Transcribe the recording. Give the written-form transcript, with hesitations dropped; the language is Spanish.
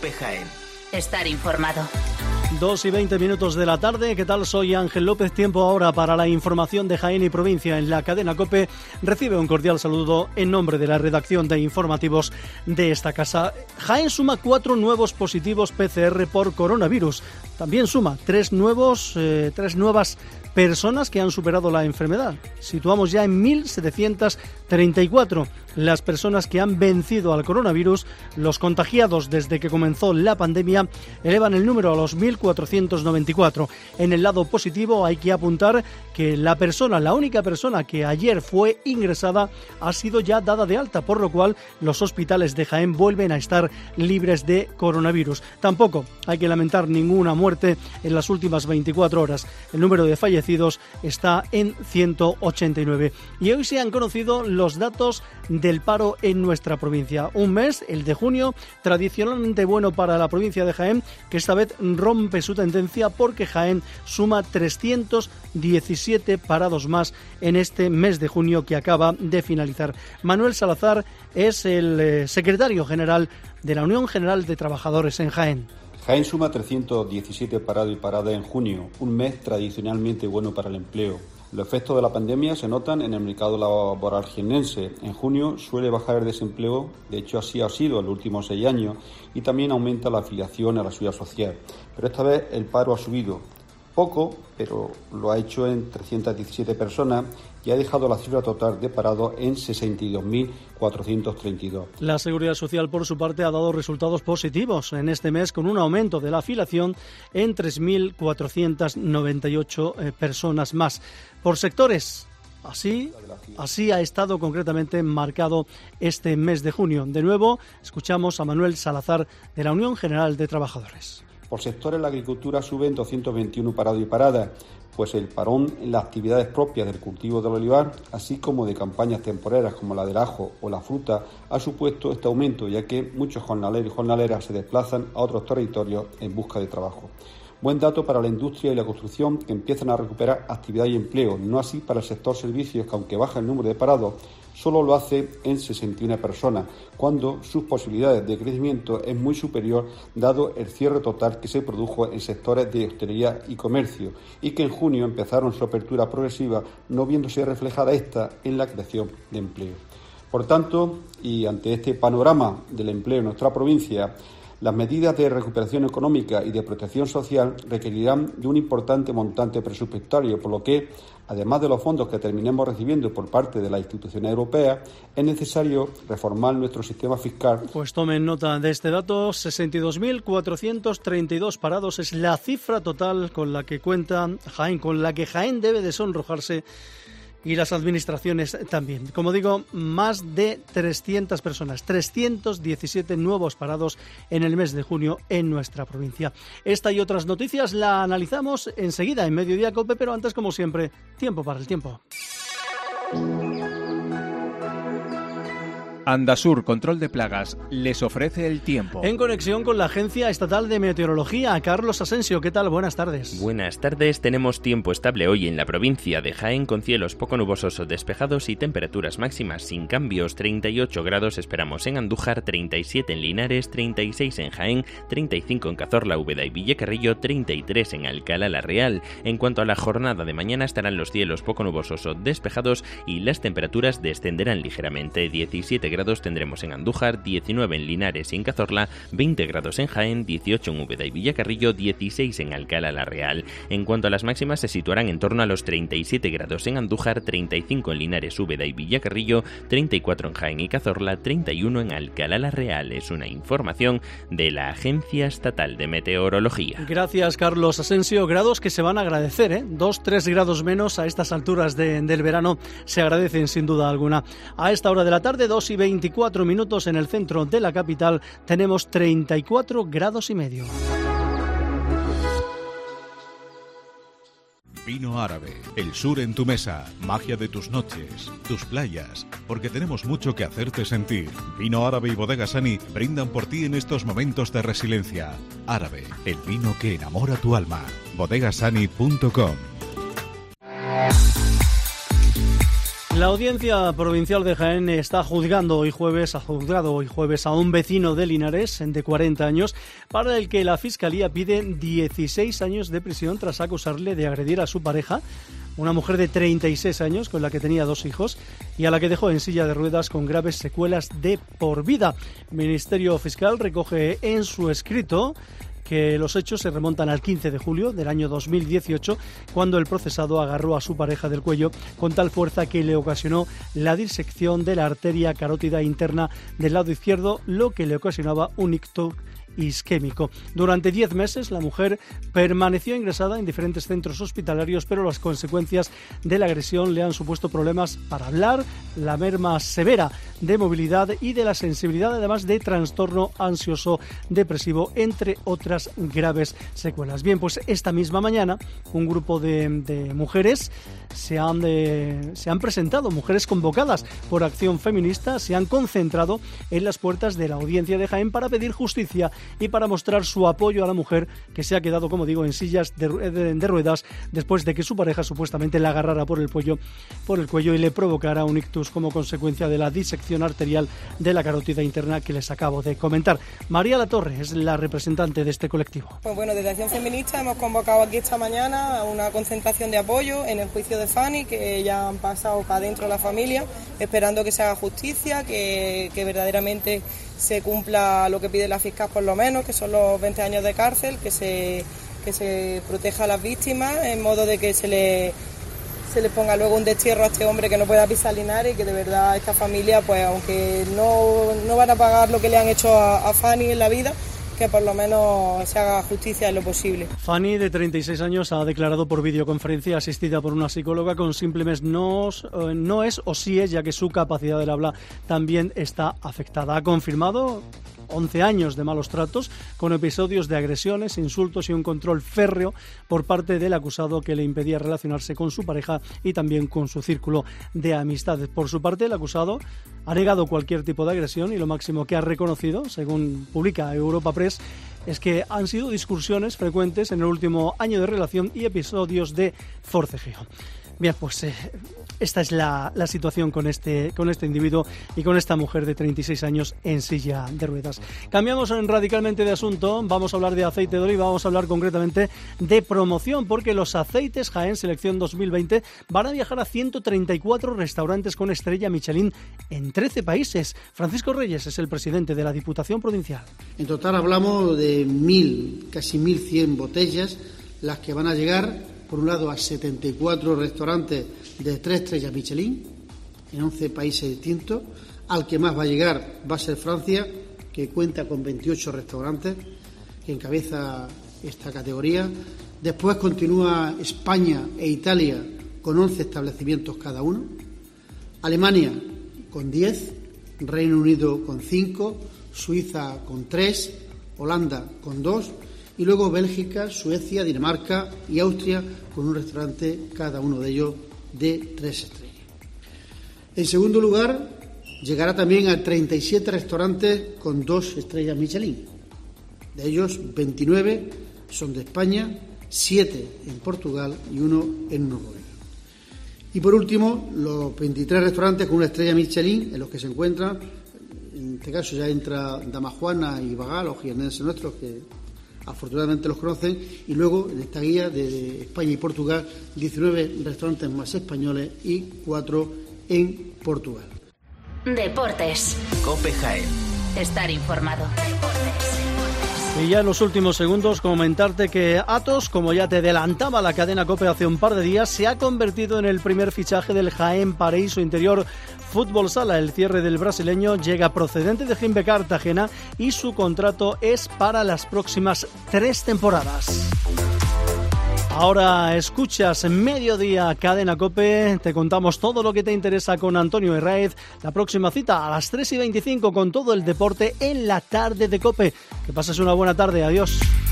COPE Jaén. Estar informado. 2:20 de la tarde, ¿qué tal? Soy Ángel López. Tiempo ahora para la información de Jaén y provincia en la cadena COPE. Recibe un cordial saludo en nombre de la redacción de informativos de esta casa. Jaén suma 4 nuevos positivos PCR por coronavirus. También suma 3 nuevas personas que han superado la enfermedad. Situamos ya en 1.734 las personas que han vencido al coronavirus. Los contagiados desde que comenzó la pandemia elevan el número a los 1.494. En el lado positivo hay que apuntar que la única persona que ayer fue ingresada ha sido ya dada de alta, por lo cual los hospitales de Jaén vuelven a estar libres de coronavirus. Tampoco hay que lamentar ninguna muerte en las últimas 24 horas. El número de fallecidos está en 189. Y hoy se han conocido los datos del paro en nuestra provincia. Un mes, el de junio, tradicionalmente bueno para la provincia de Jaén, que esta vez rompe su tendencia porque Jaén suma 317 parados más en este mes de junio que acaba de finalizar. Manuel Salazar es el secretario general de la Unión General de Trabajadores en Jaén. Jaén suma 317 parados y paradas en junio, un mes tradicionalmente bueno para el empleo. Los efectos de la pandemia se notan en el mercado laboral jiennense. En junio suele bajar el desempleo, de hecho así ha sido en los últimos 6 años, y también aumenta la afiliación a la seguridad social. Pero esta vez el paro ha subido poco, pero lo ha hecho en 317 personas y ha dejado la cifra total de parados en 62.432. La Seguridad Social, por su parte, ha dado resultados positivos en este mes, con un aumento de la afiliación en 3.498 personas más. Por sectores, así ha estado concretamente marcado este mes de junio. De nuevo, escuchamos a Manuel Salazar de la Unión General de Trabajadores. Por sectores, la agricultura sube en 221 parados y paradas, pues el parón en las actividades propias del cultivo del olivar, así como de campañas temporeras como la del ajo o la fruta, ha supuesto este aumento, ya que muchos jornaleros y jornaleras se desplazan a otros territorios en busca de trabajo. Buen dato para la industria y la construcción, que empiezan a recuperar actividad y empleo, no así para el sector servicios, que aunque baja el número de parados, solo lo hace en 61 personas, cuando sus posibilidades de crecimiento es muy superior dado el cierre total que se produjo en sectores de hostelería y comercio, y que en junio empezaron su apertura progresiva, no viéndose reflejada esta en la creación de empleo. Por tanto, y ante este panorama del empleo en nuestra provincia, las medidas de recuperación económica y de protección social requerirán de un importante montante presupuestario, por lo que, además de los fondos que terminemos recibiendo por parte de las instituciones europeas, es necesario reformar nuestro sistema fiscal. Pues tomen nota de este dato: 62.432 parados es la cifra total con la que cuenta Jaén, con la que Jaén debe de sonrojarse, y las administraciones también. Como digo, más de 300 personas, 317 nuevos parados en el mes de junio en nuestra provincia. Esta y otras noticias la analizamos enseguida en Mediodía COPE, pero antes, como siempre, tiempo para el tiempo. Andasur Control de Plagas les ofrece el tiempo. En conexión con la Agencia Estatal de Meteorología, Carlos Asensio, ¿qué tal? Buenas tardes. Buenas tardes, tenemos tiempo estable hoy en la provincia de Jaén, con cielos poco nubosos o despejados y temperaturas máximas sin cambios. 38 grados esperamos en Andújar, 37 en Linares, 36 en Jaén, 35 en Cazorla, Úbeda y Villacarrillo, 33 en Alcalá la Real. En cuanto a la jornada de mañana, estarán los cielos poco nubosos o despejados y las temperaturas descenderán ligeramente. 17 grados tendremos en Andújar, 19 en Linares y en Cazorla, 20 grados en Jaén, 18 en Úbeda y Villacarrillo, 16 en Alcalá la Real. En cuanto a las máximas, se situarán en torno a los 37 grados en Andújar, 35 en Linares, Úbeda y Villacarrillo, 34 en Jaén y Cazorla, 31 en Alcalá la Real. Es una información de la Agencia Estatal de Meteorología. Gracias, Carlos Asensio. Grados que se van a agradecer, 2-3 grados menos a estas alturas del verano se agradecen sin duda alguna. A esta hora de la tarde, 2:24 en el centro de la capital, tenemos 34 grados y medio. Vino Árabe, el sur en tu mesa, magia de tus noches, tus playas, porque tenemos mucho que hacerte sentir. Vino Árabe y Bodega Sani brindan por ti en estos momentos de resiliencia. Árabe, el vino que enamora tu alma. bodegasani.com. La Audiencia Provincial de Jaén está juzgado hoy jueves a un vecino de Linares de 40 años para el que la Fiscalía pide 16 años de prisión tras acusarle de agredir a su pareja, una mujer de 36 años con la que tenía 2 hijos y a la que dejó en silla de ruedas con graves secuelas de por vida. El Ministerio Fiscal recoge en su escrito que los hechos se remontan al 15 de julio del año 2018, cuando el procesado agarró a su pareja del cuello con tal fuerza que le ocasionó la disección de la arteria carótida interna del lado izquierdo, lo que le ocasionaba un ictus isquémico. Durante 10 meses la mujer permaneció ingresada en diferentes centros hospitalarios, pero las consecuencias de la agresión le han supuesto problemas para hablar, la merma severa de movilidad y de la sensibilidad, además de trastorno ansioso depresivo, entre otras graves secuelas. Bien, pues esta misma mañana un grupo de mujeres se han presentado, mujeres convocadas por Acción Feminista, se han concentrado en las puertas de la Audiencia de Jaén para pedir justicia y para mostrar su apoyo a la mujer que se ha quedado, como digo, en sillas de ruedas después de que su pareja supuestamente la agarrara por el cuello y le provocara un ictus como consecuencia de la disección arterial de la carótida interna que les acabo de comentar. María Latorre es la representante de este colectivo. Pues bueno, desde Acción Feminista hemos convocado aquí esta mañana a una concentración de apoyo en el juicio de Fanny, que ya han pasado para adentro de la familia, esperando que se haga justicia, que verdaderamente se cumpla lo que pide la fiscal, por lo menos, que son los 20 años de cárcel, que se proteja a las víctimas, en modo de que se le ponga luego un destierro a este hombre que no pueda pisar Linares, y que de verdad esta familia, pues aunque no van a pagar lo que le han hecho a Fanny en la vida, que por lo menos se haga justicia en lo posible. Fanny, de 36 años, ha declarado por videoconferencia, asistida por una psicóloga, con simples no es o sí es, ya que su capacidad del habla también está afectada. Ha confirmado 11 años de malos tratos, con episodios de agresiones, insultos y un control férreo por parte del acusado que le impedía relacionarse con su pareja y también con su círculo de amistades. Por su parte, el acusado ha negado cualquier tipo de agresión y lo máximo que ha reconocido, según publica Europa Press, es que han sido discusiones frecuentes en el último año de relación y episodios de forcejeo. Bien, pues esta es la situación con este individuo y con esta mujer de 36 años en silla de ruedas. Cambiamos radicalmente de asunto, vamos a hablar de aceite de oliva, vamos a hablar concretamente de promoción, porque los aceites Jaén Selección 2020 van a viajar a 134 restaurantes con estrella Michelin en 13 países. Francisco Reyes es el presidente de la Diputación Provincial. En total hablamos de casi 1.100 botellas, las que van a llegar, por un lado, a 74 restaurantes de 3 estrellas Michelin en 11 países distintos. Al que más va a llegar va a ser Francia, que cuenta con 28 restaurantes, que encabeza esta categoría. Después continúa España e Italia con 11 establecimientos cada uno. Alemania con 10, Reino Unido con 5, Suiza con 3, Holanda con 2, y luego Bélgica, Suecia, Dinamarca y Austria con un restaurante cada uno de ellos de 3 estrellas. En segundo lugar, llegará también a 37 restaurantes con 2 estrellas Michelin. De ellos, 29 son de España, 7 en Portugal y 1 en Noruega. Y por último, los 23 restaurantes con una estrella Michelin, en los que se encuentran, en este caso ya entra Damajuana y Bagá, los jiennenses nuestros, que afortunadamente los conocen, y luego en esta guía de España y Portugal 19 restaurantes más españoles y 4 en Portugal. Deportes. COPE Jaén. Estar informado. Y ya en los últimos segundos comentarte que Atos, como ya te adelantaba la cadena COPE hace un par de días, se ha convertido en el primer fichaje del Jaén Paraíso Interior Fútbol Sala. El cierre del brasileño llega procedente de Jimbe Cartagena y su contrato es para las próximas 3 temporadas. Ahora escuchas Mediodía Cadena COPE, te contamos todo lo que te interesa con Antonio Herráez. La próxima cita a las 3:25 con todo el deporte en la tarde de COPE. Que pases una buena tarde, adiós.